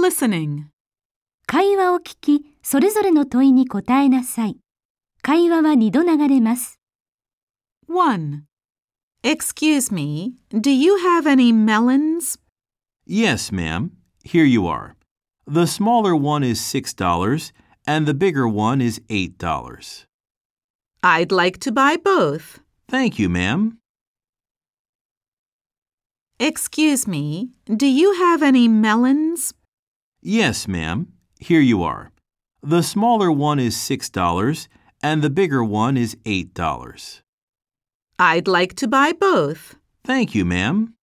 listening. 会話を聞き、それぞれの問いに答えなさい。会話は2度流れます。 1. Excuse me, do you have any melons? Yes, ma'am. Here you are. The smaller one is $6 and the bigger one is $8. I'd like to buy both. Thank you, ma'am. Excuse me, do you have any melons? Yes, ma'am. Here you are. The smaller one is $6 and the bigger one is $8. I'd like to buy both. Thank you, ma'am.